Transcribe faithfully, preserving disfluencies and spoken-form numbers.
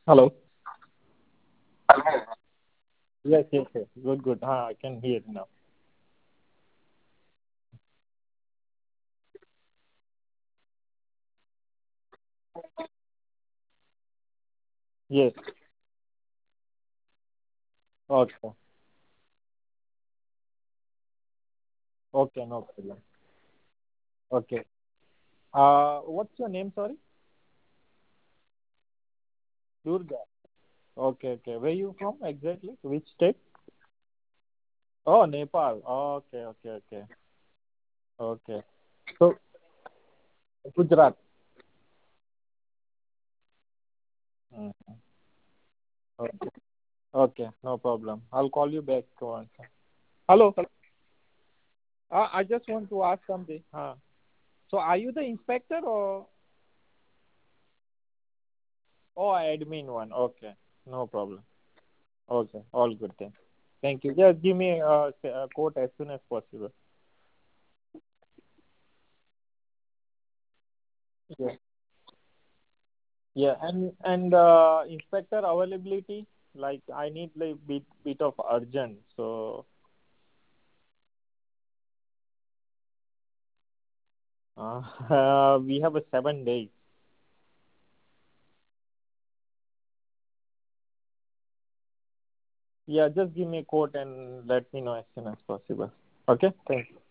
Hello. Yes, yes, yes. Good, good. Ah, I can hear now. Yes. Okay. Okay, no problem. Okay. Uh, what's your name? Sorry, Durga. Okay, okay. Where you from exactly? Which state? Oh, Nepal. Okay, okay, okay, okay. So Gujarat. Mm. Okay. Okay, no problem. I'll call you back once. Hello. Hello. Uh, I just want to ask something. Huh. So are you the inspector or oh admin one? Okay, no problem. Okay, all good then. Thank you. Just give me uh, a quote as soon as possible. Yeah. Yeah, and and uh, inspector availability, like I need like bit bit of urgent. So uh, uh, we have a seven days. Yeah, just give me a quote and let me know as soon as possible. Okay, thank you.